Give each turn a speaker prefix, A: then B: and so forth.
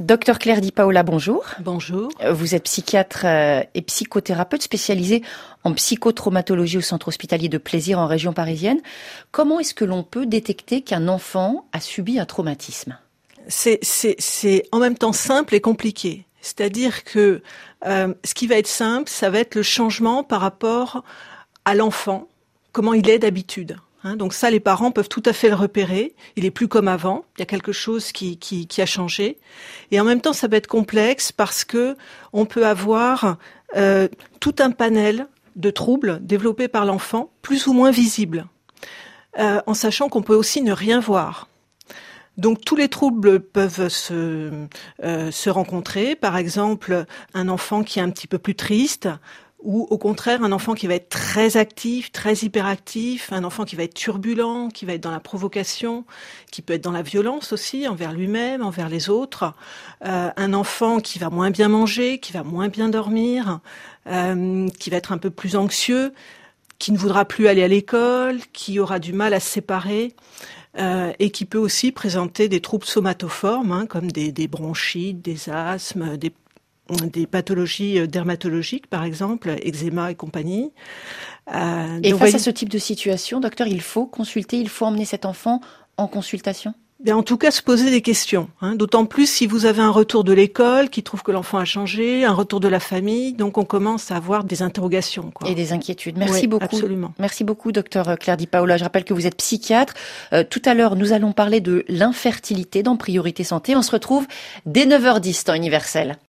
A: Docteur Claire Di Paola, bonjour.
B: Bonjour.
A: Vous êtes psychiatre et psychothérapeute spécialisé en psychotraumatologie au centre hospitalier de Plaisir en région parisienne. Comment est-ce que l'on peut détecter qu'un enfant a subi un traumatisme ?
B: C'est en même temps simple et compliqué. C'est-à-dire que ce qui va être simple, ça va être le changement par rapport à l'enfant, comment il est d'habitude. Donc ça, les parents peuvent tout à fait le repérer. Il est plus comme avant. Il y a quelque chose qui a changé. Et en même temps, ça va être complexe parce que on peut avoir tout un panel de troubles développés par l'enfant, plus ou moins visibles, en sachant qu'on peut aussi ne rien voir. Donc tous les troubles peuvent se rencontrer. Par exemple, un enfant qui est un petit peu plus triste, ou au contraire un enfant qui va être très actif, très hyperactif, un enfant qui va être turbulent, qui va être dans la provocation, qui peut être dans la violence aussi envers lui-même, envers les autres, un enfant qui va moins bien manger, qui va moins bien dormir, qui va être un peu plus anxieux, qui ne voudra plus aller à l'école, qui aura du mal à se séparer. Et qui peut aussi présenter des troubles somatoformes, comme des bronchites, des asthmes, des pathologies dermatologiques, par exemple, eczéma et compagnie.
A: Et face à ce type de situation, docteur, il faut consulter, il faut emmener cet enfant en consultation ?
B: En tout cas, se poser des questions. D'autant plus si vous avez un retour de l'école qui trouve que l'enfant a changé, un retour de la famille, donc on commence à avoir des interrogations.
A: Et des inquiétudes. Merci beaucoup.
B: Absolument.
A: Merci beaucoup, docteur Claire Di Paola. Je rappelle que vous êtes psychiatre. Tout à l'heure, nous allons parler de l'infertilité dans Priorité Santé. On se retrouve dès 9h10 temps universel.